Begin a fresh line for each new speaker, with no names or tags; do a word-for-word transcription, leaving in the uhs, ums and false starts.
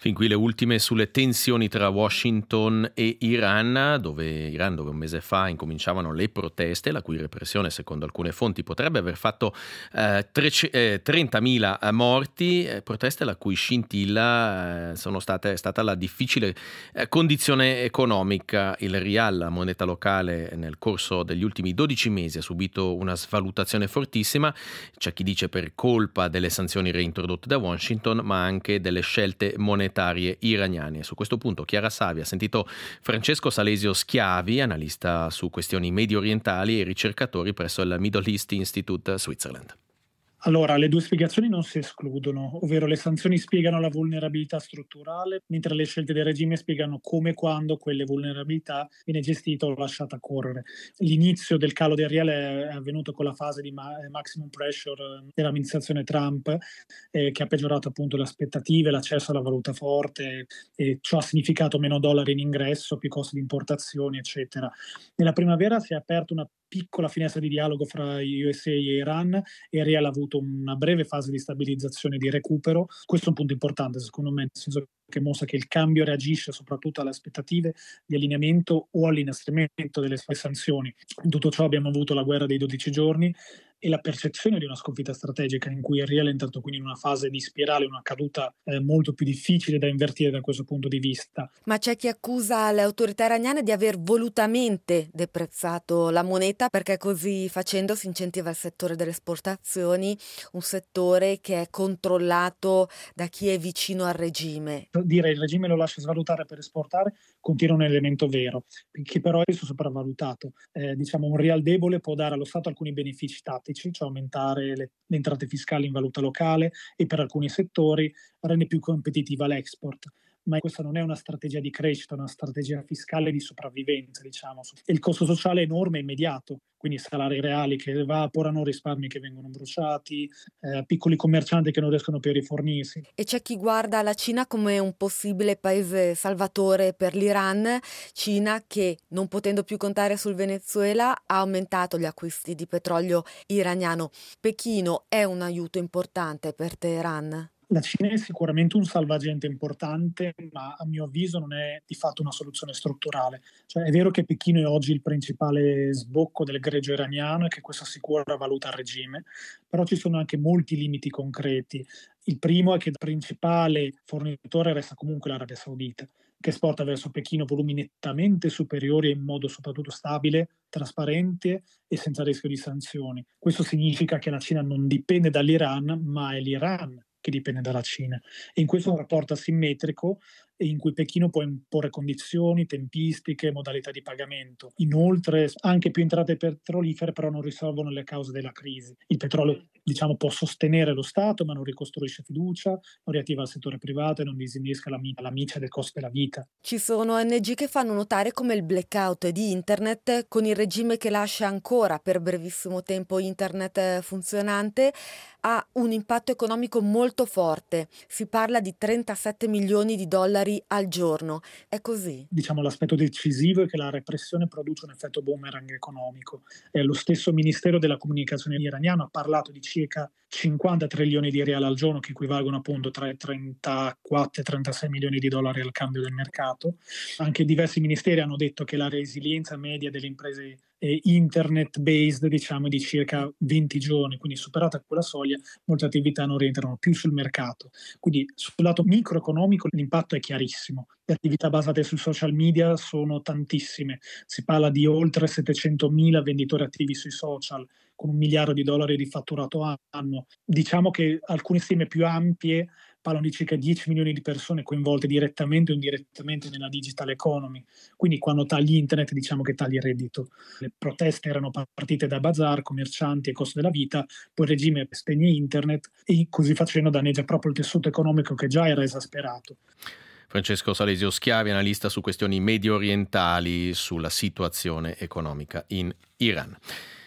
Fin qui le ultime sulle tensioni tra Washington e Iran, dove Iran dove un mese fa incominciavano le proteste, la cui repressione secondo alcune fonti potrebbe aver fatto eh, trece- eh, trentamila morti, eh, proteste la cui scintilla eh, sono state, è stata la difficile eh, condizione economica. Il rial, la moneta locale, nel corso degli ultimi dodici mesi ha subito una svalutazione fortissima, c'è chi dice per colpa delle sanzioni reintrodotte da Washington, ma anche delle scelte monetarie iraniane. Su questo punto Chiara Savi ha sentito Francesco Salesio Schiavi, analista su questioni medio orientali e ricercatore presso il Middle East Institute Switzerland.
Allora, le due spiegazioni non si escludono, ovvero le sanzioni spiegano la vulnerabilità strutturale, mentre le scelte del regime spiegano come e quando quelle vulnerabilità viene gestita o lasciata correre. L'inizio del calo del rial è avvenuto con la fase di ma- maximum pressure dell'amministrazione Trump, eh, che ha peggiorato appunto le aspettative, l'accesso alla valuta forte, e ciò ha significato meno dollari in ingresso, più costi di importazioni, eccetera. Nella primavera si è aperta una piccola finestra di dialogo fra U S A e Iran e il rial ha avuto una breve fase di stabilizzazione e di recupero. Questo è un punto importante secondo me, nel senso che mostra che il cambio reagisce soprattutto alle aspettative di allineamento o all'inasprimento delle sanzioni. In tutto ciò abbiamo avuto la guerra dei dodici giorni e la percezione di una sconfitta strategica in cui il rial è entrato quindi in una fase di spirale, una caduta eh, molto più difficile da invertire da questo punto di vista.
Ma c'è chi accusa le autorità iraniane di aver volutamente deprezzato la moneta, perché così facendo si incentiva il settore delle esportazioni, un settore che è controllato da chi è vicino al regime.
Dire il regime lo lascia svalutare per esportare contiene un elemento vero, che però è sopravvalutato. Eh, diciamo un real debole può dare allo Stato alcuni benefici tattici, cioè aumentare le, le entrate fiscali in valuta locale e per alcuni settori rende più competitiva l'export. Ma questa non è una strategia di crescita, è una strategia fiscale di sopravvivenza, diciamo. E il costo sociale è enorme e immediato, quindi salari reali che evaporano, risparmi che vengono bruciati, eh, piccoli commercianti che non riescono più a rifornirsi.
E c'è chi guarda la Cina come un possibile paese salvatore per l'Iran, Cina che, non potendo più contare sul Venezuela, ha aumentato gli acquisti di petrolio iraniano. Pechino è un aiuto importante per Teheran?
La Cina è sicuramente un salvagente importante, ma a mio avviso non è di fatto una soluzione strutturale. Cioè, è vero che Pechino è oggi il principale sbocco del greggio iraniano e che questo assicura valuta al regime, però ci sono anche molti limiti concreti. Il primo è che il principale fornitore resta comunque l'Arabia Saudita, che esporta verso Pechino volumi nettamente superiori in modo soprattutto stabile, trasparente e senza rischio di sanzioni. Questo significa che la Cina non dipende dall'Iran, ma è l'Iran che dipende dalla Cina. E in questo un rapporto asimmetrico in cui Pechino può imporre condizioni, tempistiche, modalità di pagamento. Inoltre, anche più entrate petrolifere però non risolvono le cause della crisi. Il petrolio, diciamo, può sostenere lo Stato, ma non ricostruisce fiducia, non riattiva il settore privato e non disinnesca la, la miccia del costo della vita.
Ci sono O N G che fanno notare come il blackout di internet, con il regime che lascia ancora per brevissimo tempo internet funzionante, ha un impatto economico molto forte. Si parla di trentasette milioni di dollari al giorno. È così?
Diciamo l'aspetto decisivo è che la repressione produce un effetto boomerang economico. E lo stesso Ministero della Comunicazione iraniano ha parlato di circa cinquanta trilioni di rial al giorno, che equivalgono appunto tra i trentaquattro e trentasei milioni di dollari al cambio del mercato. Anche diversi ministeri hanno detto che la resilienza media delle imprese internet based, diciamo, è di circa venti giorni, quindi superata quella soglia molte attività non rientrano più sul mercato. Quindi sul lato microeconomico l'impatto è chiarissimo. Le attività basate sui social media sono tantissime, si parla di oltre settecentomila venditori attivi sui social con un miliardo di dollari di fatturato anno. Diciamo che alcune stime più ampie parlano di circa dieci milioni di persone coinvolte direttamente o indirettamente nella digital economy. Quindi quando tagli internet diciamo che tagli il reddito. Le proteste erano partite da bazar, commercianti e costo della vita, poi il regime spegne internet e così facendo danneggia proprio il tessuto economico che già era esasperato.
Francesco Salesio Schiavi, analista su questioni medio orientali, sulla situazione economica in Iran.